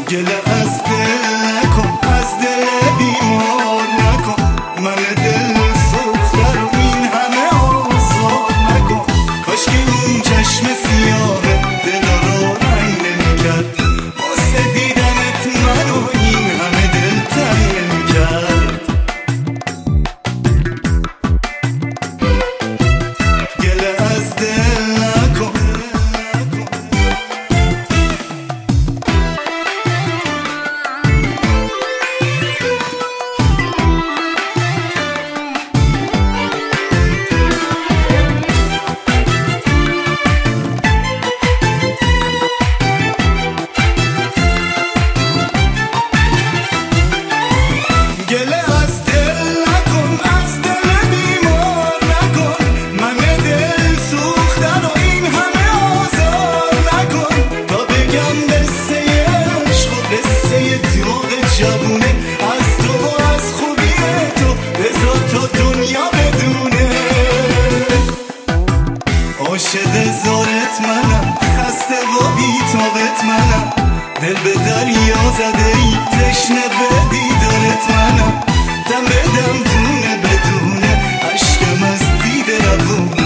گله از دل نکن، از دل بیمار نکن، من دل سوخته رو این همه آزار نکن. کاش که اون چشم سیاه دل رو رنگ نمیکرد، واسه دیدنت منو این همه دل تنگ نمیکرد. گله از دل نکن. جوونه از تو و از خوبی تو بذار تا دنیا بدونه. عاشق زارت منم، خسته و بی‌تابت منم، دل به دریا زده ای تشنه به دیدارت منم. دم به دم دونه بدونه اشکم از دیده روونه.